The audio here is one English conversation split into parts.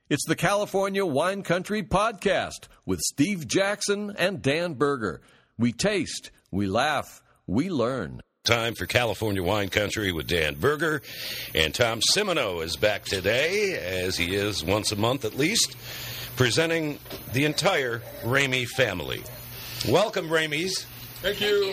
It's the California Wine Country Podcast with Steve Jackson and Dan Berger. We taste, we laugh, we learn. Time for California Wine Country with Dan Berger. And Tom Simino is back today, as he is once a month at least, presenting the entire Ramey family. Welcome, Rameys. Thank you.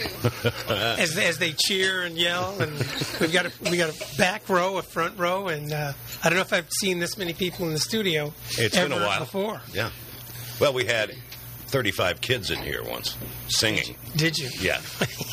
As they cheer and yell, and we got a back row, a front row, and I don't know if I've seen this many people in the studio. It's been a while before. Yeah. Well, we had 35 kids in here once singing. Did you? Yeah.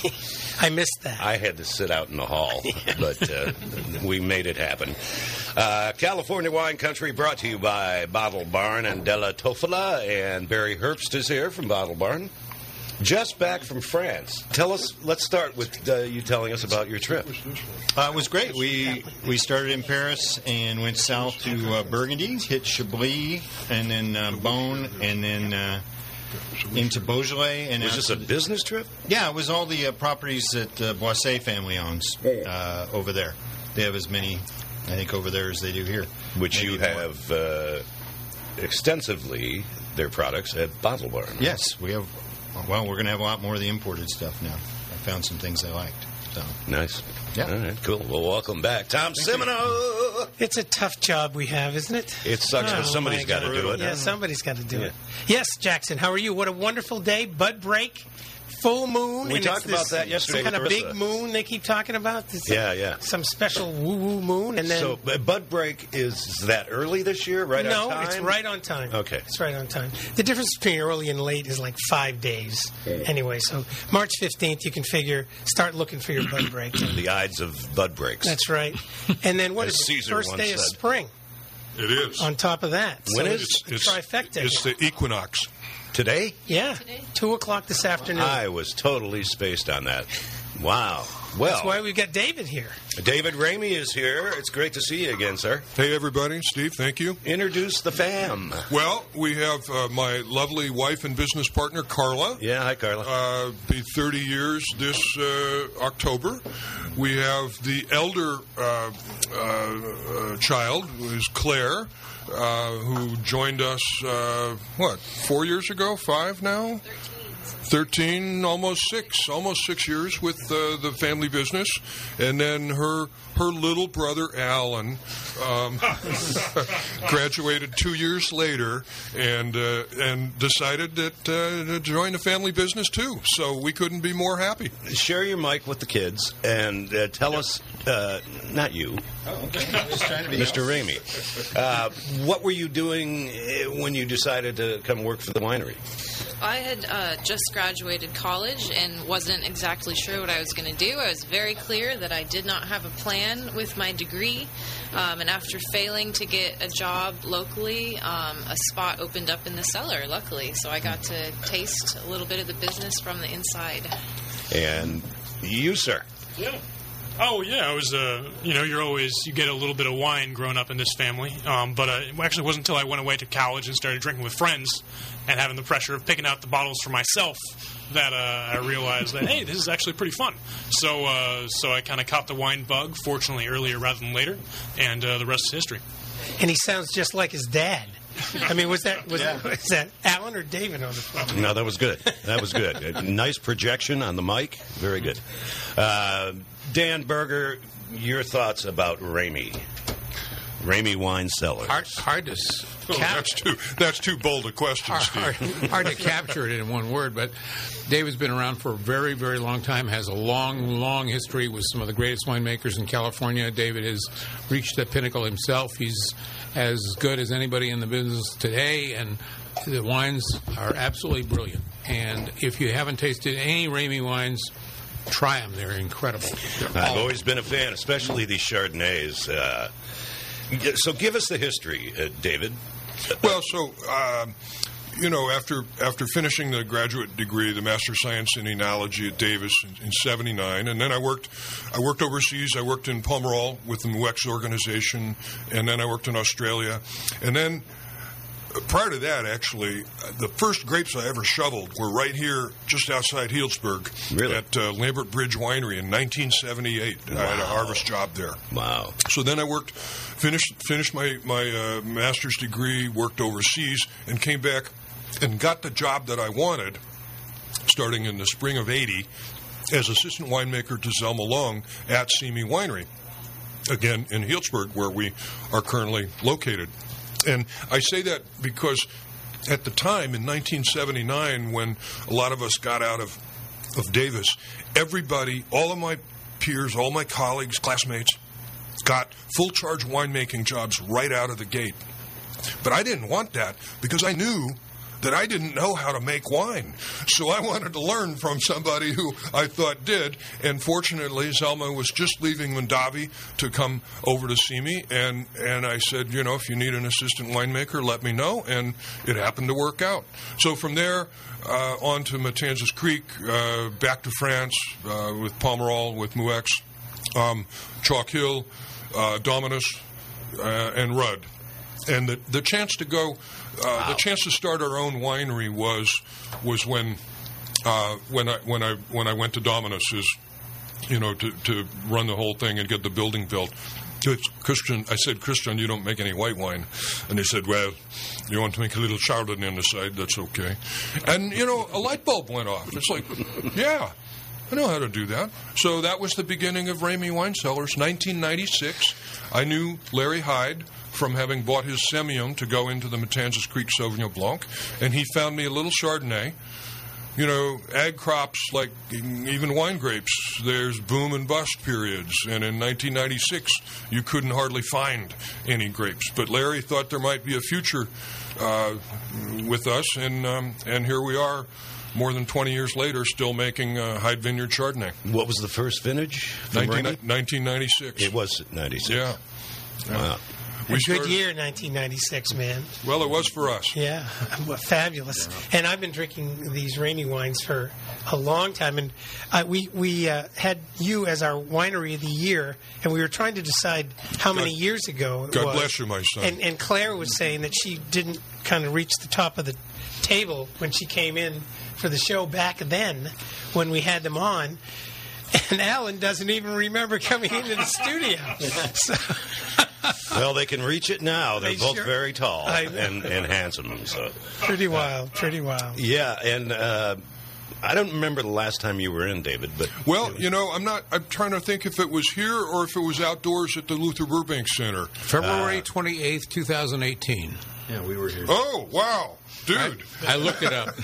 I missed that. I had to sit out in the hall, but we made it happen. California Wine Country brought to you by Bottle Barn and Della Tofola, and Barry Herbst is here from Bottle Barn. Just back from France. Let's start with you telling us about your trip. It was great. We started in Paris and went south to Burgundy, hit Chablis, and then Beaune, and then into Beaujolais. And was this a business trip? Yeah, it was all the properties that the Boisset family owns over there. They have as many, I think, over there as they do here. Which maybe you have extensively, their products at Bottle Barn. Yes, we have. Well, we're going to have a lot more of the imported stuff now. I found some things I liked. So. Nice. Yeah. All right, cool. Well, welcome back. Tom Simino! It's a tough job we have, isn't it? It sucks, but somebody's got to do it. Yeah, somebody's got to do it. Yes, Jackson, how are you? What a wonderful day. Bud break. Full moon. We talked about that yesterday. Some kind of big moon they keep talking about. Yeah. Some special woo-woo moon. And then, so Bud break, is that early this year? Right on time? No, it's right on time. Okay. It's right on time. The difference between early and late is like 5 days. Anyway, so March 15th, you can start looking for your Bud break. The Ides of Bud breaks. That's right. And then what is the first day of spring? It is. On top of that. When is it's trifecta? It's the equinox. Today? Yeah. 2 o'clock this afternoon. I was totally spaced on that. Wow. Well, that's why we've got David here. David Ramey is here. It's great to see you again, sir. Hey, everybody. Steve, thank you. Introduce the fam. Well, we have my lovely wife and business partner, Carla. Yeah, hi, Carla. Be 30 years this October. We have the elder child, who is Claire, who joined us, 4 years ago? 5 now? 13, almost 6 years with the family business. And then her little brother, Alan, graduated 2 years later and decided to join the family business, too. So we couldn't be more happy. Share your mic with the kids and tell us, not you, Mr. Ramey, what were you doing when you decided to come work for the winery? I had just graduated college and wasn't exactly sure what I was going to do. I was very clear that I did not have a plan with my degree. And after failing to get a job locally, a spot opened up in the cellar, luckily. So I got to taste a little bit of the business from the inside. And you, sir? Yeah. Oh, yeah. I was, you get a little bit of wine growing up in this family. But it actually wasn't until I went away to college and started drinking with friends and having the pressure of picking out the bottles for myself that I realized that, hey, this is actually pretty fun. So I kind of caught the wine bug, fortunately earlier rather than later, and the rest is history. And he sounds just like his dad. I mean, was that Alan or David on the phone? No, that was good. That was good. A nice projection on the mic. Very good. Dan Berger, your thoughts about Ramey Wine Cellars. Hard to That's too bold a question, Steve. Hard to capture it in one word, but David's been around for a very, very long time, has a long, long history with some of the greatest winemakers in California. David has reached the pinnacle himself. He's as good as anybody in the business today, and the wines are absolutely brilliant. And if you haven't tasted any Ramey wines, try them. They're incredible. I've always been a fan, especially these Chardonnays. So give us the history, David. Well, after finishing the graduate degree, the Master of Science in Enology at Davis in 79, and then I worked overseas. I worked in Pomerol with the MUEX organization, and then I worked in Australia. And then prior to that, actually, the first grapes I ever shoveled were right here, just outside Healdsburg, at Lambert Bridge Winery in 1978. Wow. I had a harvest job there. Wow! So then I finished my master's degree, worked overseas, and came back and got the job that I wanted, starting in the spring of '80, as assistant winemaker to Zelma Long at Simi Winery, again in Healdsburg, where we are currently located. And I say that because at the time, in 1979, when a lot of us got out of Davis, everybody, all of my peers, all my colleagues, classmates, got full-charge winemaking jobs right out of the gate. But I didn't want that because I knew that I didn't know how to make wine. So I wanted to learn from somebody who I thought did. And fortunately, Zelma was just leaving Mondavi to come over to see me. And I said, if you need an assistant winemaker, let me know. And it happened to work out. So from there, on to Matanzas Creek, back to France with Pomerol, with Mouex, Chalk Hill, Dominus, and Rudd. And the chance to go, the chance to start our own winery was when I went to Dominus, to run the whole thing and get the building built. Christian, I said, Christian, you don't make any white wine, and he said, well, you want to make a little Chardonnay on the side? That's okay. And a light bulb went off. It's like, yeah. I know how to do that. So that was the beginning of Ramey Wine Cellars, 1996. I knew Larry Hyde from having bought his Semillon to go into the Matanzas Creek Sauvignon Blanc, and he found me a little Chardonnay. Ag crops, like even wine grapes, there's boom and bust periods, and in 1996 you couldn't hardly find any grapes. But Larry thought there might be a future with us, and here we are. More than 20 years later, still making Hyde Vineyard Chardonnay. What was the first vintage? 1996. It was 96. Yeah. Wow. A good year, 1996, man. Well, it was for us. Yeah, well, fabulous. Yeah. And I've been drinking these Ramey wines for a long time. And we had you as our winery of the year, and we were trying to decide how many years ago it was. God bless you, my son. And Claire was saying that she didn't kind of reach the top of the table when she came in for the show back then when we had them on. And Alan doesn't even remember coming into the studio. Well, they can reach it now. They're both very tall and handsome. So pretty wild. Yeah, and I don't remember the last time you were in, David. But well, I'm trying to think if it was here or if it was outdoors at the Luther Burbank Center. February 28th, 2018. Yeah, we were here. Oh, wow. Dude. I looked it up.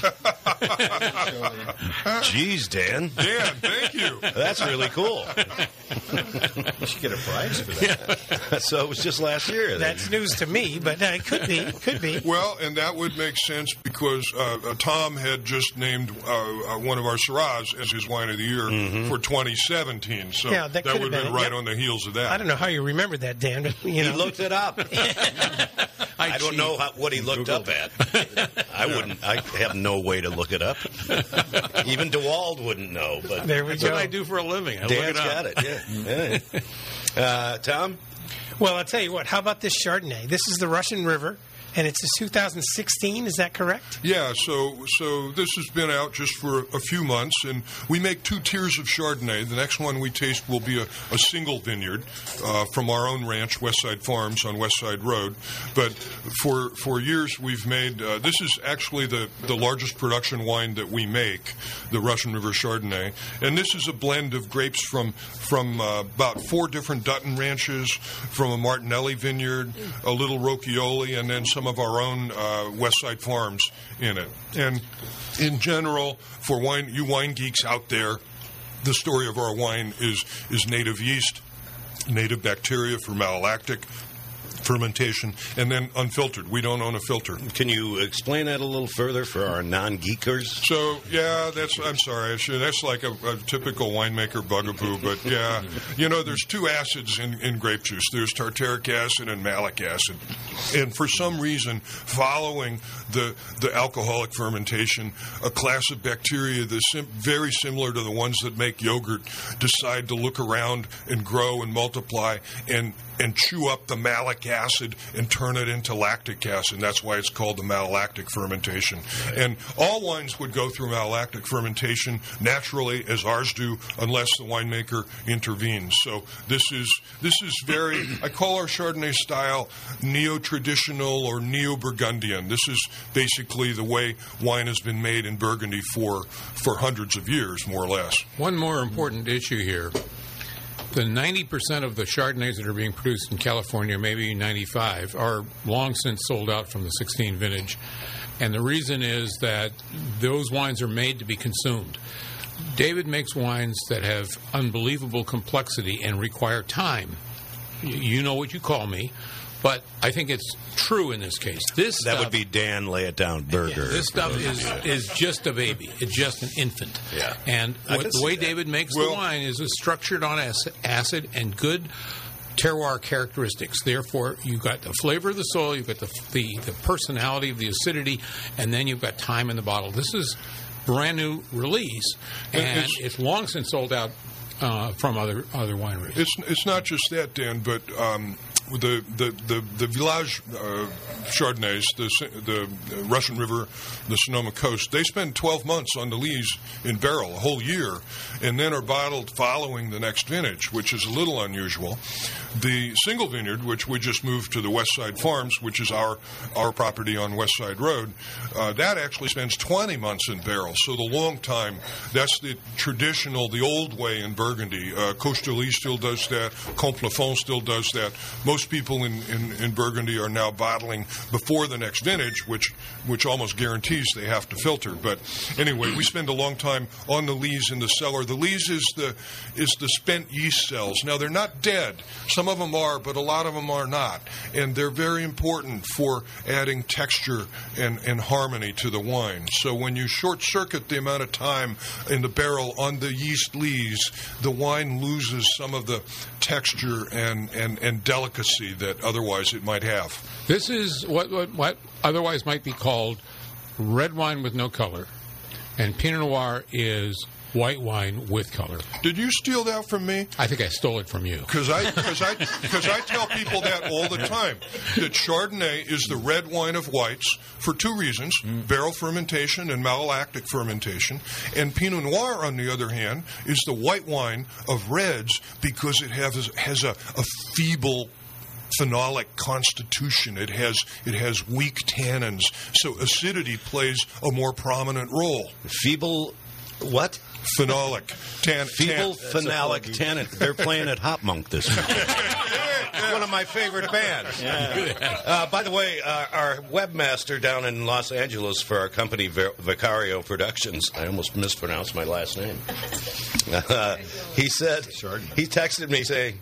Jeez, Dan. Dan, thank you. That's really cool. You should get a prize for that. Yeah. So it was just last year. That's news to me, but it could be. Well, and that would make sense because Tom had just named one of our Syrahs as his wine of the year for 2017. So yeah, that would have been right on the heels of that. I don't know how you remember that, Dan, but He looked it up. I don't know what he looked up at. I have no way to look it up. Even DeWald wouldn't know. But there we that's go. what I do for a living. Dan's got it. Yeah. Tom? Well, I'll tell you what. How about this Chardonnay? This is the Russian River, and it's a 2016. Is that correct? Yeah. So this has been out just for a few months, and we make two tiers of Chardonnay. The next one we taste will be a single vineyard from our own ranch, Westside Farms on Westside Road. But for years we've made this is actually the largest production wine that we make, the Russian River Chardonnay, and this is a blend of grapes from about 4 different Dutton ranches, from a Martinelli vineyard, a little Rocchioli, and then some of our own Westside Farms in it. And in general, for you wine geeks out there, the story of our wine is native yeast, native bacteria for malolactic fermentation, and then unfiltered. We don't own a filter. Can you explain that a little further for our non-geekers? So, yeah, I'm sorry. That's like a typical winemaker bugaboo, but yeah. There's 2 acids in grape juice. There's tartaric acid and malic acid. And for some reason, following the alcoholic fermentation, a class of bacteria that's very similar to the ones that make yogurt decide to look around and grow and multiply and and chew up the malic acid and turn it into lactic acid. And that's why it's called the malolactic fermentation. And all wines would go through malolactic fermentation naturally, as ours do, unless the winemaker intervenes. So this is very, I call our Chardonnay style neo-traditional or neo-Burgundian. This is basically the way wine has been made in Burgundy for hundreds of years, more or less. One more important issue here. The 90% of the Chardonnays that are being produced in California, maybe 95, are long since sold out from the 16 vintage. And the reason is that those wines are made to be consumed. David makes wines that have unbelievable complexity and require time. You know what you call me. But I think it's true in this case. That would be Dan Lay It Down Burger. Yeah, this stuff is just a baby. It's just an infant. Yeah. And the way David makes the wine is structured on acid and good terroir characteristics. Therefore, you've got the flavor of the soil, you've got the personality of the acidity, and then you've got time in the bottle. This is brand new release, and it's long since sold out from other wineries. It's not just that, Dan, but the Village Chardonnays, the Russian River, the Sonoma Coast, they spend 12 months on the lees in barrel, a whole year, and then are bottled following the next vintage, which is a little unusual. The single vineyard, which we just moved to the West Side Farms, which is our property on West Side Road, that actually spends 20 months in barrel. So the long time, that's the traditional, the old way in Burgundy. Coche-de-Lis still does that. Comte-Plafond still does that. Most people in Burgundy are now bottling before the next vintage, which almost guarantees they have to filter. But anyway, we spend a long time on the lees in the cellar. The lees is the spent yeast cells. Now, they're not dead. Some of them are, but a lot of them are not. And they're very important for adding texture and harmony to the wine. So when you short-circuit the amount of time in the barrel on the yeast lees, the wine loses some of the texture and delicacy that otherwise it might have. This is what otherwise might be called red wine with no color, and Pinot Noir is white wine with color. Did you steal that from me? I think I stole it from you. Because I tell people that all the time, that Chardonnay is the red wine of whites for two reasons, barrel fermentation and malolactic fermentation, and Pinot Noir, on the other hand, is the white wine of reds because it has a feeble phenolic constitution. It has weak tannins, so acidity plays a more prominent role. Feeble what? Phenolic. Feeble phenolic tannin. They're playing at Hop Monk this week. One of my favorite bands. Yeah. By the way, our webmaster down in Los Angeles for our company, Vicario Productions, I almost mispronounced my last name. He texted me saying,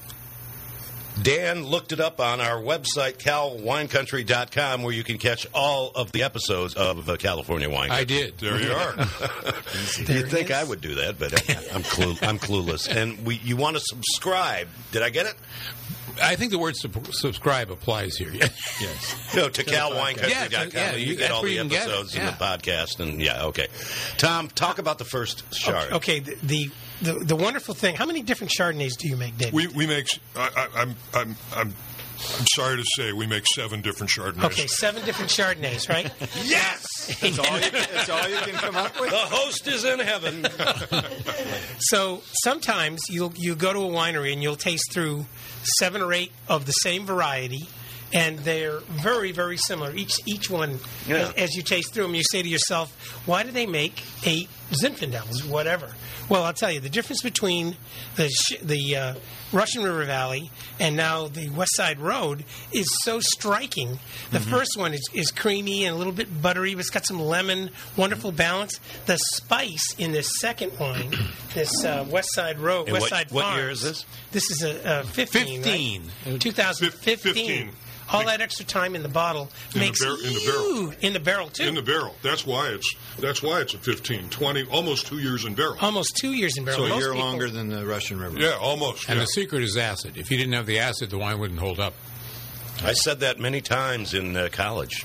Dan looked it up on our website, calwinecountry.com, where you can catch all of the episodes of California Wine Country. I did. There you are. You'd think I would do that, but I'm clueless. And you want to subscribe. Did I get it? I think the word subscribe applies here. Yes. No, to calwinecountry.com. Yeah, you get all the episodes and the podcast. And okay. Tom, talk about the first Chard. Okay, the wonderful thing. How many different Chardonnays do you make, David? We make. I'm sorry to say, we make 7 different Chardonnays. Okay, 7 different Chardonnays, right? Yes! That's all you can come up with? The host is in heaven. So sometimes you go to a winery and you'll taste through 7 or 8 of the same variety, and they're very, very similar. Each one, as you taste through them, you say to yourself, why do they make 8 Zinfandels, whatever? Well, I'll tell you, the difference between the Russian River Valley and now the West Side Road is so striking. The first one is creamy and a little bit buttery, but it's got some lemon, wonderful balance. The spice in this second wine, this West Side Road, and West Side Farms. What year is this? This is a 15. Right? 2015. All that extra time in the bottle makes in the barrel too. In the barrel. That's why it's a 15, 20, almost 2 years in barrel. Almost 2 years in barrel. So a year longer than the Russian River. Yeah, almost. And the secret is acid. If you didn't have the acid, the wine wouldn't hold up. I said that many times in college.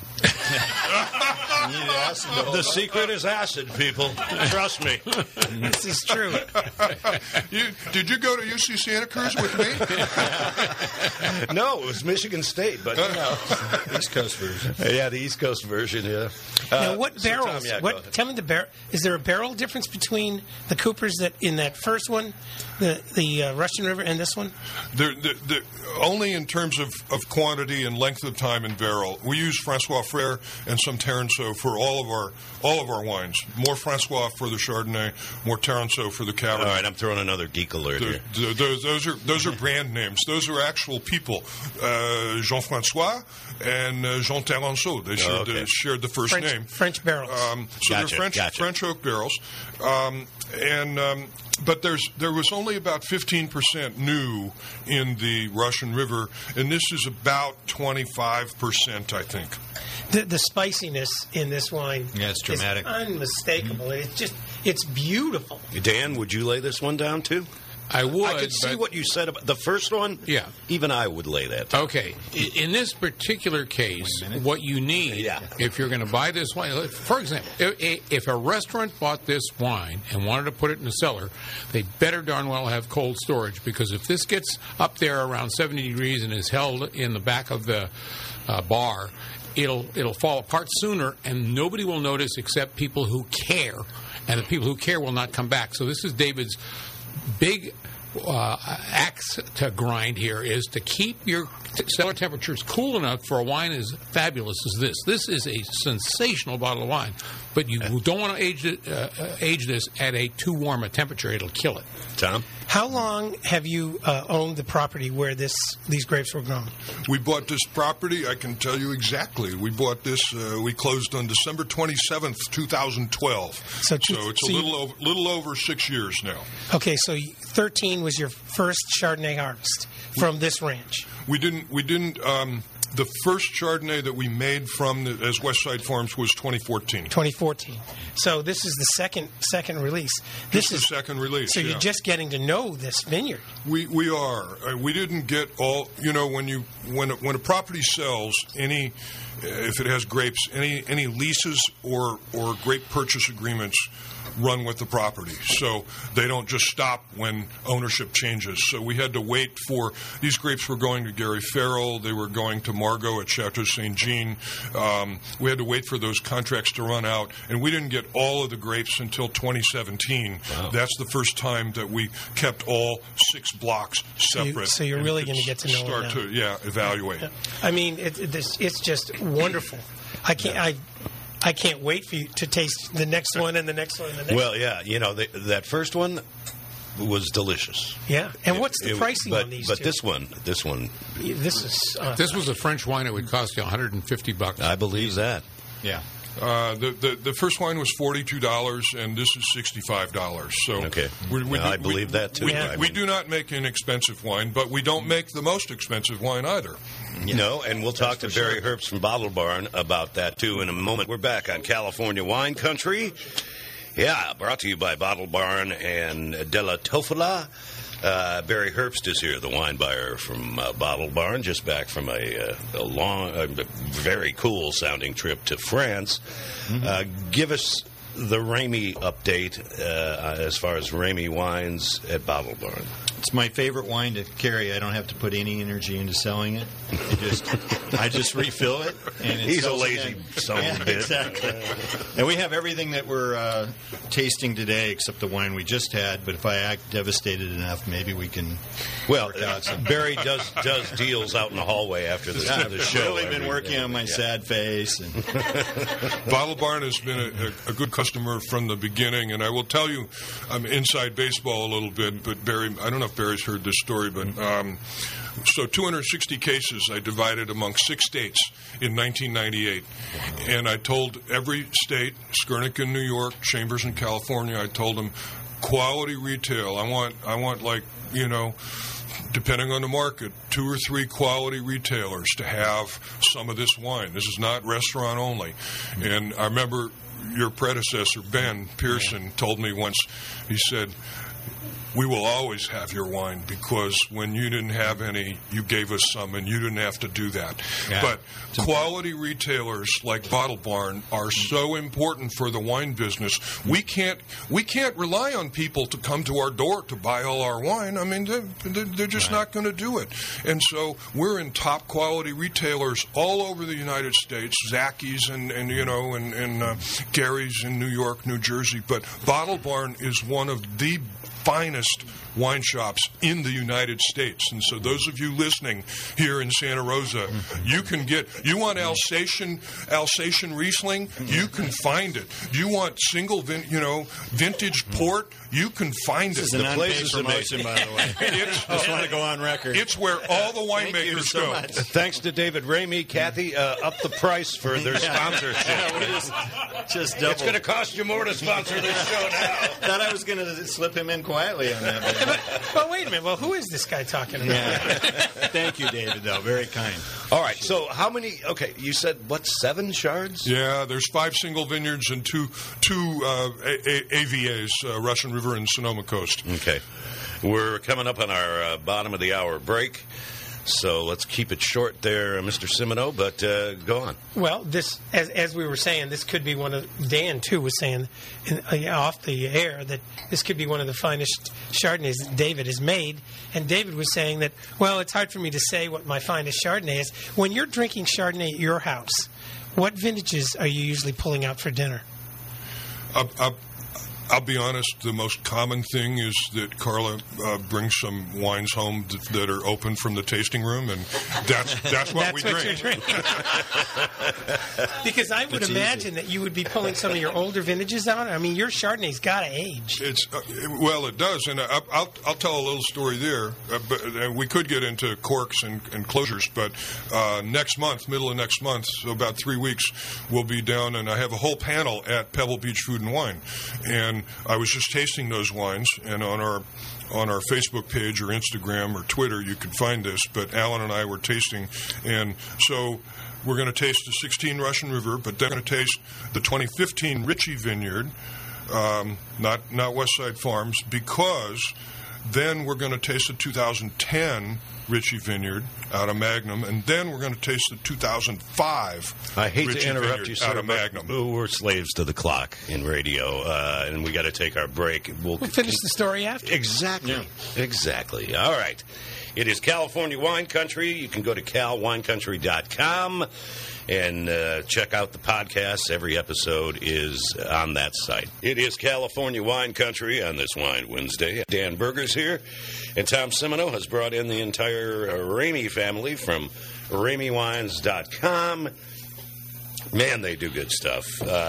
The secret is acid, people. Trust me. This is true. Did you go to UC Santa Cruz with me? No, it was Michigan State, but East Coast version. Yeah, the East Coast version. Yeah. Now, what so barrels? Tom, yeah, go What? ahead. Tell me the barrel. Is there a barrel difference between the Coopers that in that first one, the Russian River, and this one? The only in terms of quantity and length of time in barrel. We use Francois Frère and some Taranceau for all of our wines. More Francois for the Chardonnay, more Taranceau for the Cabernet. All right, I'm throwing another geek alert here. Those are brand names. Those are actual people. Jean-François and Jean Taranceau. They shared the first name. French barrels. They're French oak barrels. But there was only about 15% new in the Russian River, and this is about 25%, I think. The spiciness in this wine it's dramatic. is unmistakable. It's beautiful. Dan, would you lay this one down too? I would. I could see what you said about the first one. Yeah. Even I would lay that down. Okay. In this particular case, what you need, if you're going to buy this wine, for example, if a restaurant bought this wine and wanted to put it in the cellar, they better darn well have cold storage, because if this gets up there around 70 degrees and is held in the back of the bar, it'll fall apart sooner, and nobody will notice except people who care, and the people who care will not come back. So this is David's big axe to grind here, is to keep your cellar temperatures cool enough for a wine as fabulous as this. This is a sensational bottle of wine, but you don't want to age this at a too warm a temperature. It'll kill it. Tom? How long have you owned the property where these grapes were grown? We bought this property, I can tell you exactly. We bought this, we closed on December 27th, 2012. So it's a little over 6 years now. Okay, so 13 was your first Chardonnay harvest from this ranch. We didn't. The first Chardonnay that we made as Westside Farms was 2014. 2014. So this is the second release. This is the second release. So you're just getting to know this vineyard. We are. We didn't get all. When a property sells, if it has grapes, any leases or grape purchase agreements run with the property. So they don't just stop when ownership changes. So we had to wait for, these grapes were going to Gary Farrell, they were going to Margaux at Chateau St. Jean. We had to wait for those contracts to run out, and we didn't get all of the grapes until 2017. Wow. That's the first time that we kept all 6 blocks separate. So you're really going to get to know start to evaluate. I mean, it's just wonderful. I can't wait for you to taste the next one and the next one and the next one. Well, yeah, that first one was delicious. Yeah, and what's the pricing on these? But two? this one. This is. This was a French wine. It would cost you $150. I believe that. Yeah. The first wine was $42, and this is $65. So okay, I believe that too. We do not make inexpensive wine, but we don't make the most expensive wine either. And we'll talk to Barry Herbst from Bottle Barn about that too in a moment. We're back on California Wine Country. Yeah, brought to you by Bottle Barn and Della Tofola. Barry Herbst is here, the wine buyer from Bottle Barn, just back from a long, very cool sounding trip to France. Mm-hmm. Give us the Ramey update as far as Ramey wines at Bottle Barn. It's my favorite wine to carry. I don't have to put any energy into selling it. I just refill it. And he's a lazy son of a bitch. Exactly. And we have everything that we're tasting today except the wine we just had. But if I act devastated enough, maybe we can work out some. Barry does deals out in the hallway after the show. I've really been working on my sad face. And Bottle Barn has been a good customer from the beginning. And I will tell you, I'm inside baseball a little bit, but Barry, I don't know if Barry's heard this story, but so 260 cases I divided among 6 states in 1998. And I told every state, Skurnik in New York, Chambers in California, I told them, quality retail. I want like, depending on the market, 2 or 3 quality retailers to have some of this wine. This is not restaurant only. And I remember your predecessor, Ben Pearson, told me once, he said, we will always have your wine, because when you didn't have any, you gave us some, and you didn't have to do that. Yeah. But quality retailers like Bottle Barn are so important for the wine business. We can't rely on people to come to our door to buy all our wine. I mean, they're just not going to do it. And so we're in top quality retailers all over the United States, Zacky's and Gary's in New York, New Jersey. But Bottle Barn is one of the finest wine shops in the United States. And so those of you listening here in Santa Rosa, you want Alsatian Riesling, you can find it. You want single vintage port, you can find it. This is an unpaid promotion, by the way. I just want to go on record. It's where all the winemakers go. Much. Thanks to David Ramey, Kathy, up the price for their sponsorship. Just double. It's going to cost you more to sponsor this show now. Thought I was going to slip him in quietly on that. But wait a minute. Well, who is this guy talking about? Yeah. Thank you, David, though. Very kind. All right, so how many, you said, 7 shards? Yeah, there's 5 single vineyards and two AVAs, Russian River and Sonoma Coast. Okay. We're coming up on our bottom of the hour break, so let's keep it short there, Mr. Simoneau, but go on. Well, this, as we were saying, this could be one of, Dan, too, was saying off the air that this could be one of the finest Chardonnays David has made. And David was saying that, well, it's hard for me to say what my finest Chardonnay is. When you're drinking Chardonnay at your house, what vintages are you usually pulling out for dinner? I'll be honest, the most common thing is that Carla brings some wines home that are open from the tasting room, and that's what we drink. You're drinking. Because I would imagine that you would be pulling some of your older vintages out. I mean, your Chardonnay's got to age. Well, it does, and I'll tell a little story there. But we could get into corks and closures, but next month, middle of next month, so about 3 weeks, we'll be down, and I have a whole panel at Pebble Beach Food and Wine, and I was just tasting those wines, and on our Facebook page or Instagram or Twitter, you can find this. But Alan and I were tasting, and so we're going to taste the 16 Russian River, but then we're going to taste the 2015 Ritchie Vineyard, not Westside Farms, because then we're going to taste the 2010 Ritchie Vineyard out of Magnum, and then we're going to taste the 2005 I hate Ritchie to interrupt Vineyard you, sir, out of Magnum. We're slaves to the clock in radio, and we got to take our break. We'll finish the story after. Exactly. Yeah. Exactly. All right. It is California Wine Country. You can go to calwinecountry.com and check out the podcast. Every episode is on that site. It is California Wine Country on this Wine Wednesday. Dan Berger's here, and Tom Simoneau has brought in the entire Ramey family from RameyWines.com. Man, they do good stuff.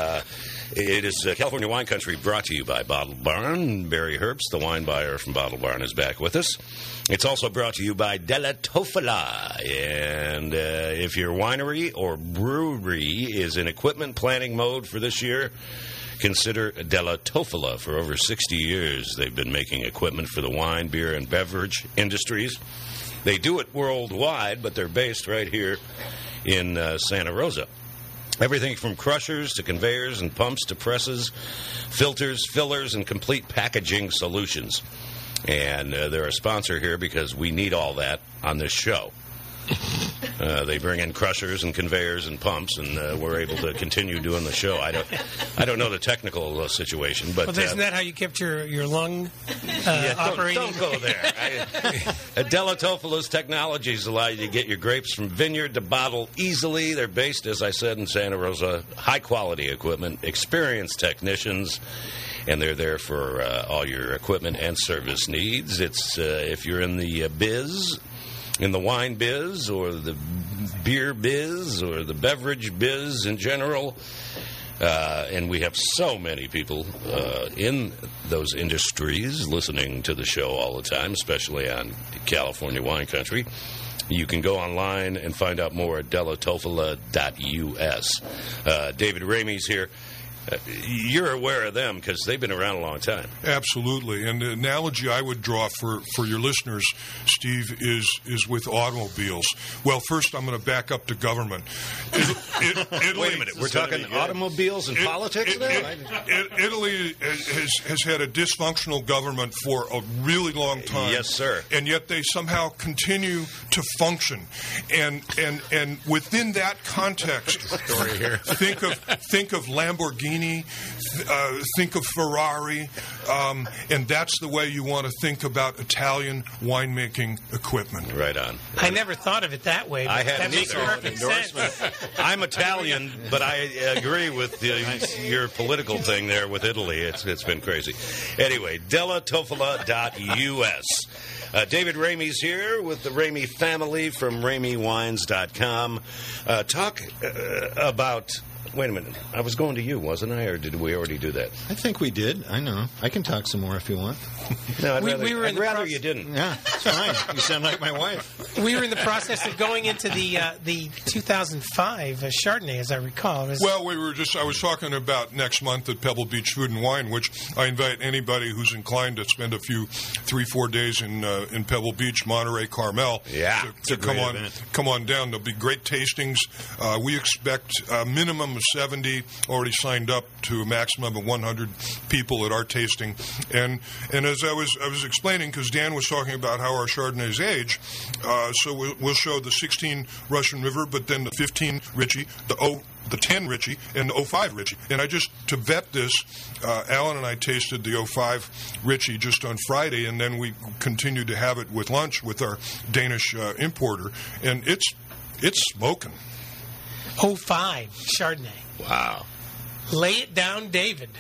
It is California Wine Country, brought to you by Bottle Barn. Barry Herbst, the wine buyer from Bottle Barn, is back with us. It's also brought to you by Della Toffala. And if your winery or brewery is in equipment planning mode for this year, consider Della Toffala. For over 60 years, they've been making equipment for the wine, beer, and beverage industries. They do it worldwide, but they're based right here in Santa Rosa. Everything from crushers to conveyors and pumps to presses, filters, fillers, and complete packaging solutions. And they're a sponsor here because we need all that on this show. They bring in crushers and conveyors and pumps, and we're able to continue doing the show. I don't know the technical situation, but well, isn't that how you kept your lung operating? Don't go there. Della Toffala's technologies allow you to get your grapes from vineyard to bottle easily. They're based, as I said, in Santa Rosa. High quality equipment, experienced technicians. And they're there for all your equipment and service needs. It's if you're in the biz, in the wine biz, or the beer biz, or the beverage biz in general. And we have so many people in those industries listening to the show all the time, especially on California Wine Country. You can go online and find out more at dellatofala.us. David Ramey's here. You're aware of them because they've been around a long time. Absolutely. And the analogy I would draw for your listeners, Steve, is with automobiles. Well, first I'm going to back up to government. Italy, wait a minute. We're talking automobiles and politics now? Italy has had a dysfunctional government for a really long time. Yes, sir. And yet they somehow continue to function. And within that context, think of Lamborghini, think of Ferrari, and that's the way you want to think about Italian winemaking equipment. Right on. I never thought of it that way. But I hadn't that makes either. perfect sense. I'm Italian, but I agree with your political thing there with Italy. It's been crazy. Anyway, DellaTofola.us. David Ramey's here with the Ramey family from RameyWines.com. Talk about... Wait a minute. I was going to you, wasn't I? Or did we already do that? I think we did. I know. I can talk some more if you want. No, I'd We were in the rather process- you didn't. Yeah, it's fine. You sound like my wife. We were in the process of going into the 2005 Chardonnay, as I recall. It was- Well, I was talking about next month at Pebble Beach Food and Wine, which I invite anybody who's inclined to spend a few 3-4 days in Pebble Beach, Monterey, Carmel, to come on down. There'll be great tastings. We expect a minimum of 70 already signed up to a maximum of 100 people at our tasting. And as I was explaining, because Dan was talking about how our Chardonnays age, so we'll show the 16 Russian River, but then the 15 Ritchie, the 10 Ritchie, and the 05 Ritchie. And to vet this, Alan and I tasted the 05 Ritchie just on Friday, and then we continued to have it with lunch with our Danish importer, and it's smoking. 05 Chardonnay. Wow. Lay it down, David.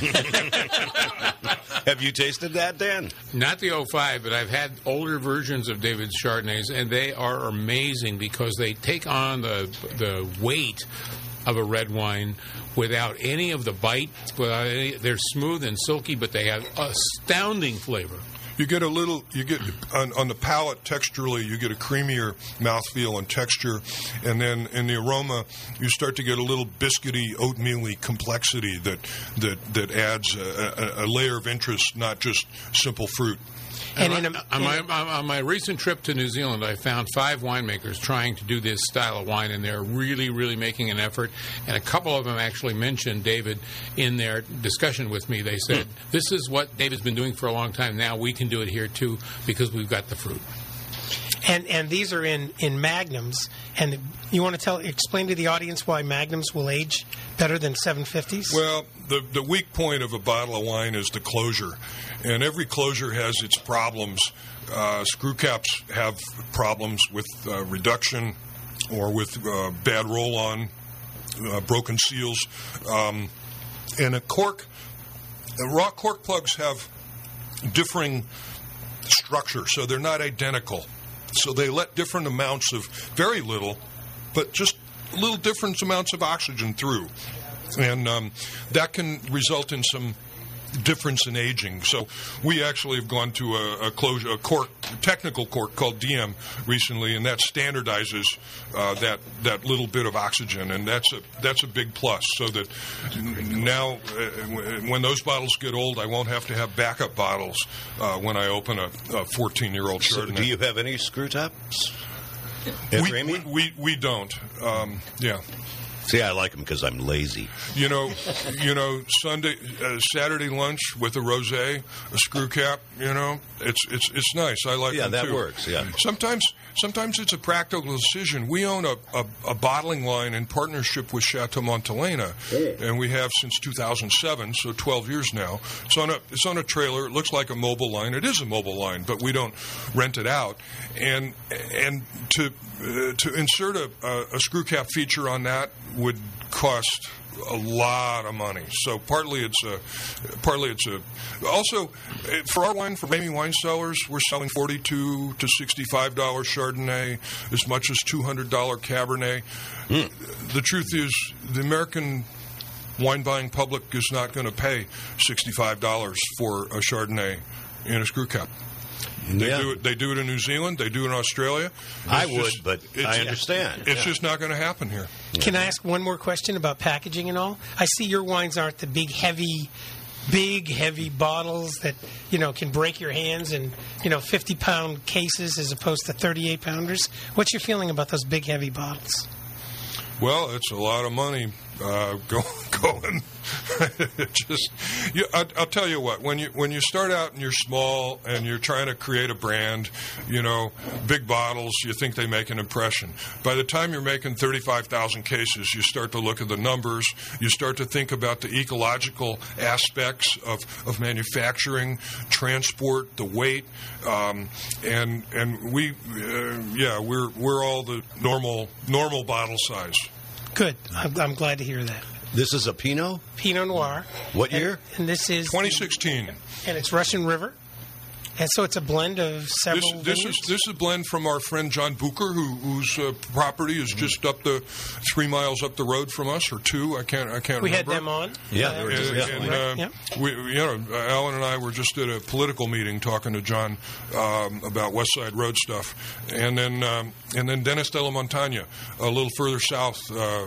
Have you tasted that, Dan? Not the 05, but I've had older versions of David's Chardonnays, and they are amazing because they take on the weight of a red wine without any of the bite. They're smooth and silky, but they have astounding flavor. You get on the palate texturally, you get a creamier mouthfeel and texture, and then in the aroma, you start to get a little biscuity, oatmeal-y complexity that adds a layer of interest, not just simple fruit. And on my recent trip to New Zealand, I found 5 winemakers trying to do this style of wine, and they're really, really making an effort. And a couple of them actually mentioned David in their discussion with me. They said, this is what David's been doing for a long time. Now we can do it here, too, because we've got the fruit. And these are in magnums. And you want to explain to the audience why magnums will age better than 750s? Well, the weak point of a bottle of wine is the closure. And every closure has its problems. Screw caps have problems with reduction or with bad roll-on, broken seals. And raw cork plugs have differing structure, so they're not identical. So they let different amounts of, very little, but just little different amounts of oxygen through. And that can result in some difference in aging. So we actually have gone to a technical cork called DM recently, and that standardizes that little bit of oxygen, and that's a big plus. So that now, when those bottles get old, I won't have to have backup bottles when I open a 14-year-old Chardonnay. So do you have any screw tops? We don't. Yeah. See, I like them because I'm lazy. You know, Saturday lunch with a rosé, a screw cap. It's nice. I like them too. Yeah, that works. Yeah. Sometimes it's a practical decision. We own a bottling line in partnership with Chateau Montelena, and we have since 2007, so 12 years now. It's on a trailer. It looks like a mobile line. It is a mobile line, but we don't rent it out. And to insert a screw cap feature on that would cost a lot of money. So partly it's also for our wine, for Ramey Wine Cellars, we're selling $42 to $65 Chardonnay, as much as $200 Cabernet. The truth is, the American wine buying public is not going to pay $65 for a Chardonnay in a screw cap. They do it in New Zealand. They do it in Australia. I would, but I understand. It's just not going to happen here. Can I ask one more question about packaging and all? I see your wines aren't the big, heavy bottles that, can break your hands in, 50-pound cases as opposed to 38-pounders. What's your feeling about those big, heavy bottles? Well, it's a lot of money going. I'll tell you what. When you start out and you're small and you're trying to create a brand, big bottles, you think they make an impression. By the time you're making 35,000 cases, you start to look at the numbers. You start to think about the ecological aspects of manufacturing, transport, the weight, and we're all the normal bottle size. Good. I'm glad to hear that. This is a Pinot? Pinot Noir. What year? And this is 2016. And it's Russian River. And so it's a blend of several This is a blend from our friend John Bucher, whose property is just up 3 miles up the road from us, or 2. I can't remember. We had them on. Yeah, they were Alan and I were just at a political meeting talking to John about West Side Road stuff, and then Dennis de la Montaña, a little further south.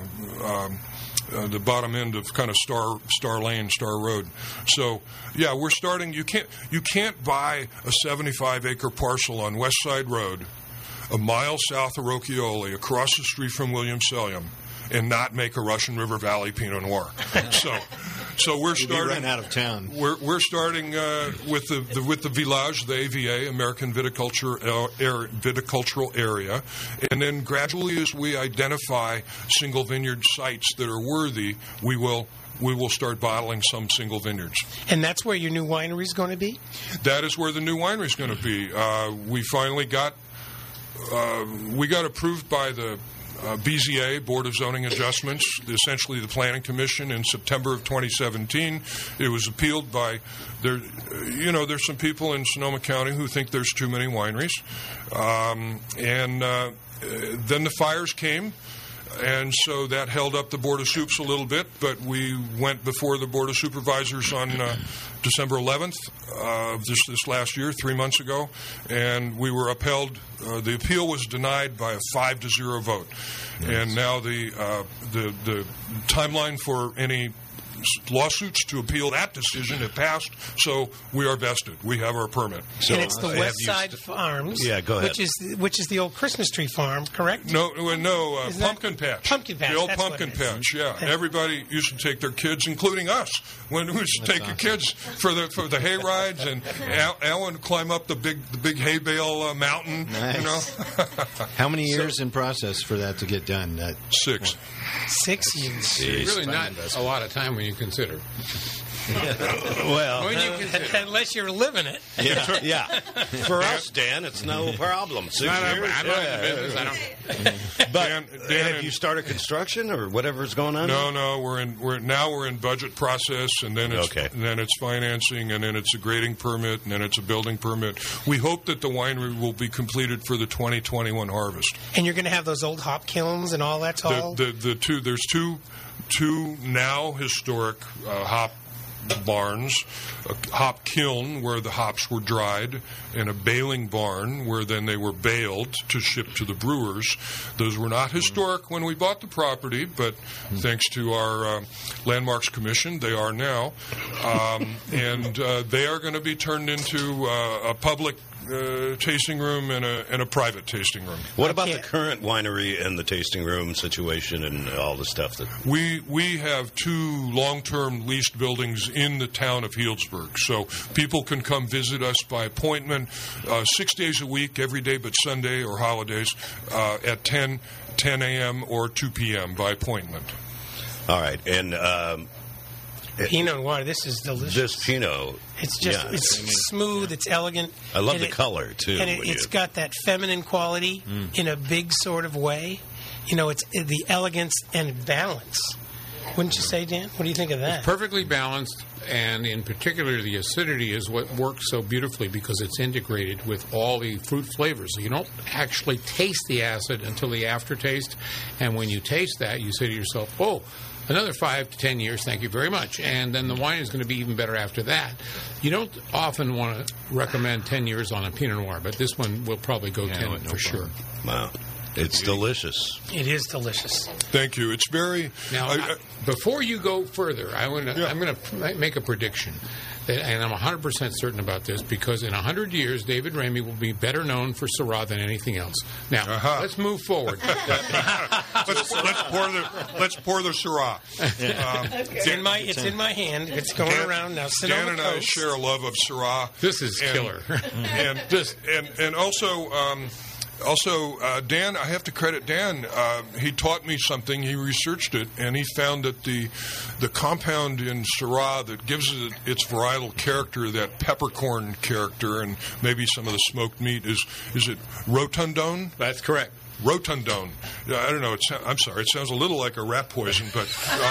The bottom end of kind of Star Lane, Star Road. So, yeah, we're starting. You can't buy a 75-acre parcel on West Side Road, a mile south of Rocchioli, across the street from Williams-Sonoma, and not make a Russian River Valley Pinot Noir. So we're starting. Run out of town. We're starting with the Village, the AVA, American Viticultural Area, and then gradually, as we identify single vineyard sites that are worthy, we will start bottling some single vineyards. And that's where your new winery is going to be? That is where the new winery is going to be. We finally got approved by the BZA, Board of Zoning Adjustments, essentially the Planning Commission, in September of 2017. It was appealed by there's some people in Sonoma County who think there's too many wineries, and then the fires came. And so that held up the Board of Soups a little bit, but we went before the Board of Supervisors on December 11th of this last year, 3 months ago, and we were upheld. The appeal was denied by a 5-0 vote. Yes. And now the timeline for any lawsuits to appeal that decision have passed, so we are vested. We have our permit. So, and it's the West Side Farms, go ahead. which is the old Christmas tree farm, correct? No, Pumpkin Patch. Pumpkin Patch. The old Pumpkin Patch, yeah. Everybody used to take their kids, including us, when we used to take your kids for the hay rides, and Alan would climb up the big hay bale mountain. Nice. How many years in process for that to get done? 6. 6 years. Really not a lot of time when you consider. Well, unless you're living it. Yeah. For us, Dan, it's no problem. 6 years. I'm not in the business. But Dan, have you started construction or whatever's going on? No. We're in budget process, and then it's financing, and then it's a grading permit, and then it's a building permit. We hope that the winery will be completed for the 2021 harvest. And you're going to have those old hop kilns and all that. There's two now historic hop barns, a hop kiln where the hops were dried, and a baling barn where then they were baled to ship to the brewers. Those were not historic when we bought the property, but thanks to our Landmarks Commission, they are now. And they are going to be turned into a public tasting room and a private tasting room. What about the current winery and the tasting room situation and all the stuff that we have 2 long-term leased buildings in the town of Healdsburg, so people can come visit us by appointment 6 days a week, every day but Sunday or holidays, at 10 a.m. or 2 p.m. by appointment. All right, and Pinot Noir, this is delicious. This Pinot, it's smooth, it's elegant. I love the color too. And it's got that feminine quality in a big sort of way. It's the elegance and balance Wouldn't you say, Dan? What do you think of that? Perfectly balanced, and in particular, the acidity is what works so beautifully because it's integrated with all the fruit flavors. So you don't actually taste the acid until the aftertaste, and when you taste that, you say to yourself, oh, another 5 to 10 years, thank you very much. And then the wine is going to be even better after that. You don't often want to recommend 10 years on a Pinot Noir, but this one will probably go 10 for sure. Wow. It's delicious. It is delicious. Thank you. It's very... Now, before you go further, I'm going to make a prediction. And I'm 100% certain about this because in 100 years, David Ramey will be better known for Syrah than anything else. Now, let's move forward. let's pour the Syrah. It's in my hand. It's going around now. Dan and I share a love of Syrah. This is killer. and also, Dan, I have to credit Dan. He taught me something. He researched it, and he found that the compound in Syrah that gives it its varietal character, that peppercorn character, and maybe some of the smoked meat, is it rotundone? That's correct. Rotundone. I don't know. I'm sorry. It sounds a little like a rat poison, but...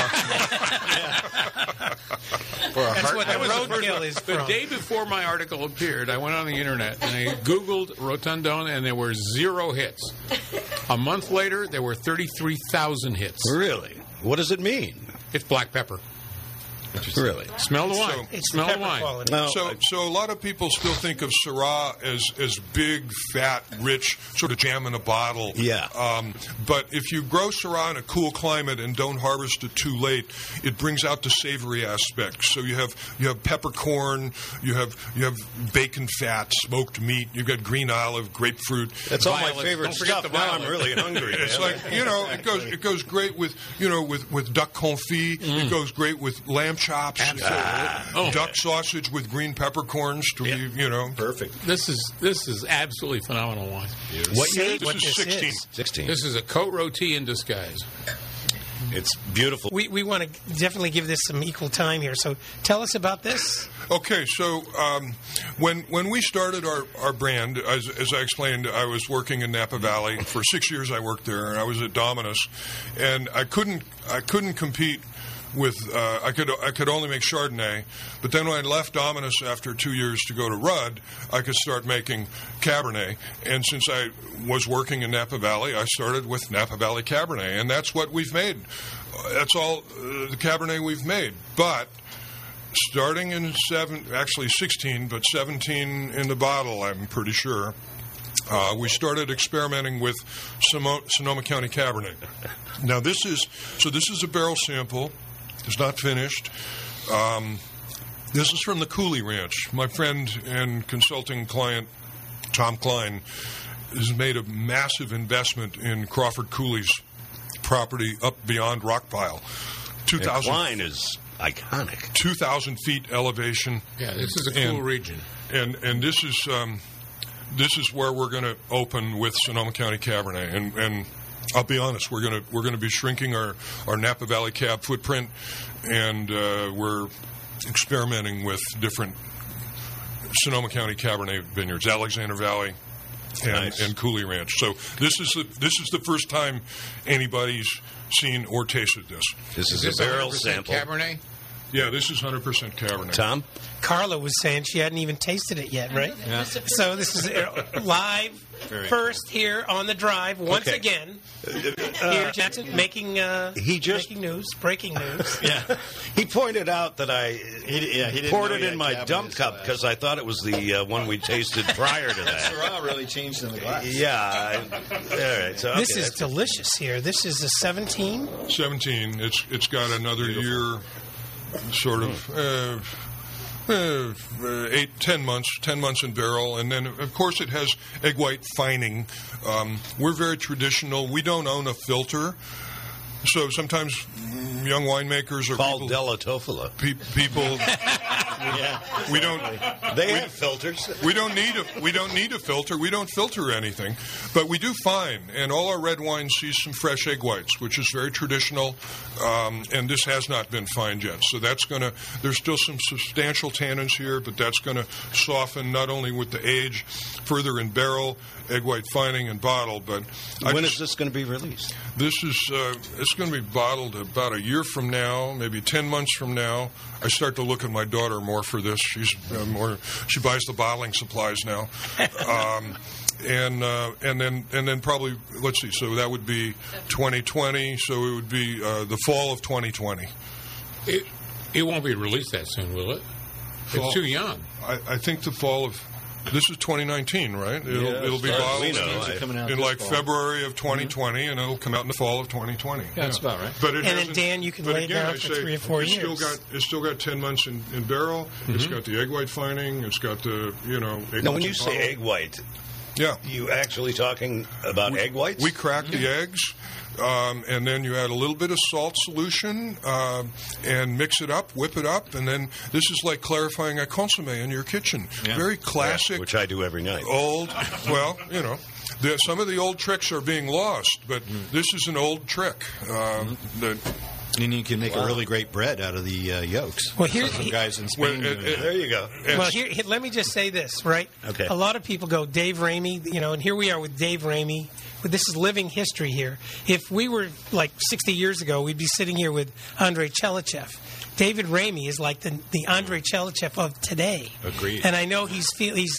That's what the roadkill is from. The day before my article appeared, I went on the internet and I Googled Rotundone, and there were 0 hits. A month later, there were 33,000 hits. Really? What does it mean? It's black pepper. Really? Smell the wine. Smell the wine. No. So a lot of people still think of Syrah as big, fat, rich, sort of jam in a bottle. Yeah. But if you grow Syrah in a cool climate and don't harvest it too late, it brings out the savory aspects. So you have peppercorn, you have bacon fat, smoked meat, you've got green olive, grapefruit. That's all my favorite stuff. Now I'm really hungry. It's like, it goes great with duck confit. It goes great with lamb chops, duck sausage with green peppercorns to be, perfect. This is absolutely phenomenal wine. What year? This is 16. 16. This is a Côte Rôtie in disguise. It's beautiful. We want to definitely give this some equal time here. So tell us about this. Okay, so when we started our brand, as I explained, I was working in Napa Valley for 6 years. I worked there, and I was at Dominus, and I couldn't compete with I could only make Chardonnay, but then when I left Dominus after 2 years to go to Rudd, I could start making Cabernet. And since I was working in Napa Valley, I started with Napa Valley Cabernet, and that's what we've made. That's all the Cabernet we've made. But starting in 16, but 17 in the bottle, I'm pretty sure. We started experimenting with Sonoma County Cabernet. Now this is a barrel sample. It's not finished. This is from the Cooley Ranch. My friend and consulting client, Tom Klein, has made a massive investment in Crawford Cooley's property up beyond Rockpile. 2,000. Wine is iconic. 2,000 feet elevation. Yeah, this is a cool region. And this is where we're going to open with Sonoma County Cabernet, and I'll be honest, we're going to be shrinking our Napa Valley Cab footprint, and we're experimenting with different Sonoma County Cabernet vineyards, Alexander Valley and Cooley Ranch. So this is the first time anybody's seen or tasted this. This is a barrel sample. Cabernet? Yeah, this is 100% Cabernet. Tom? Carla was saying she hadn't even tasted it yet, right? Yeah. So this is live, first here on the drive, once again. Here, Jackson, making news, breaking news. Yeah. He pointed out that I poured it in my dump cup because I thought it was the one we tasted prior to that. Syrah really changed in the glass. Yeah. All right. So, This is delicious here. This is a 17. 17. It's got another year, sort of 10 months in barrel, and then of course it has egg white fining. We're very traditional. We don't own a filter, so sometimes young winemakers or called Della Toffolo. People We don't. They have filters. We don't need a filter. We don't filter anything, but we do fine. And all our red wine sees some fresh egg whites, which is very traditional. And this has not been fined yet, so that's gonna. There's still some substantial tannins here, but that's going to soften not only with the age, further in barrel, egg white fining, and bottle. But when is this going to be released? This is it's going to be bottled about a year from now, maybe 10 months from now. I start to look at my daughter more for this. She's more. She buys the bottling supplies now. And then probably, let's see, so that would be 2020, so it would be the fall of 2020. It won't be released that soon, will it? It's too young. I think the fall of... This is 2019, right? It'll be bottled in like February of 2020, and it'll come out in the fall of 2020. Yeah, that's about right. But and then, Dan, you can lay it down for 3 or 4 years. It's still got 10 months in barrel. Mm-hmm. It's got the egg white fining. It's got the, egg Now, when you say egg white... Yeah. You actually talking about egg whites? We crack the eggs, and then you add a little bit of salt solution and mix it up, whip it up, and then this is like clarifying a consommé in your kitchen. Yeah. Very classic. Yeah, which I do every night. Old, well, some of the old tricks are being lost, but this is an old trick that... And you can make a really great bread out of the yolks. Well, here, some guys in Spain. There you go. Well, here, let me just say this, right? Okay. A lot of people go, Dave Ramey, and here we are with Dave Ramey. This is living history here. If we were like 60 years ago, we'd be sitting here with Andrei Chelichev. David Ramey is like the Andrei Chelichev of today. Agreed. And I know he's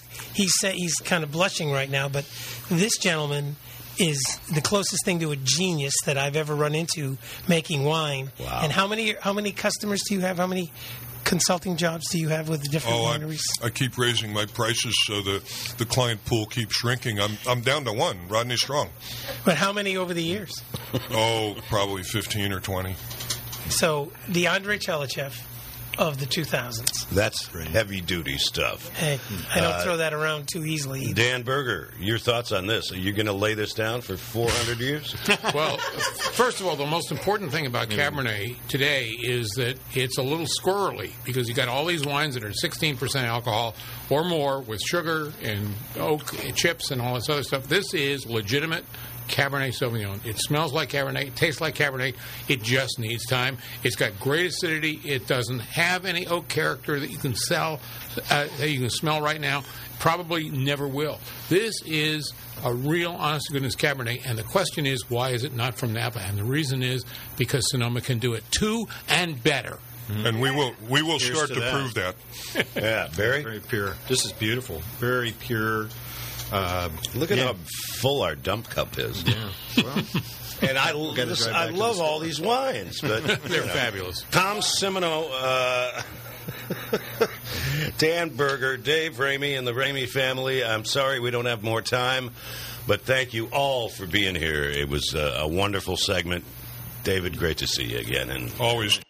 kind of blushing right now, but this gentleman is the closest thing to a genius that I've ever run into making wine. Wow. And how many customers do you have? How many consulting jobs do you have with the different wineries? I keep raising my prices so the client pool keeps shrinking. I'm down to one, Rodney Strong. But how many over the years? Probably 15 or 20. So the Andrei Chelichev of the 2000s. That's heavy-duty stuff. Hey, I don't throw that around too easily either. Dan Berger, your thoughts on this? Are you going to lay this down for 400 years? Well, first of all, the most important thing about Cabernet today is that it's a little squirrely because you got all these wines that are 16% alcohol or more with sugar and oak chips and all this other stuff. This is legitimate Cabernet Sauvignon. It smells like Cabernet, tastes like Cabernet. It just needs time. It's got great acidity. It doesn't have any oak character that you can sell, that you can smell right now. Probably never will. This is a real, honest-to-goodness Cabernet, and the question is, why is it not from Napa? And the reason is because Sonoma can do it too and better. And we will start to prove that. Yeah, very pure. This is beautiful. Very pure. Look at how full our dump cup is. Yeah. Well, and I love all these wines, but they're fabulous. Tom Simino, Dan Berger, Dave Ramey, and the Ramey family. I'm sorry we don't have more time, but thank you all for being here. It was a wonderful segment. David, great to see you again. And always.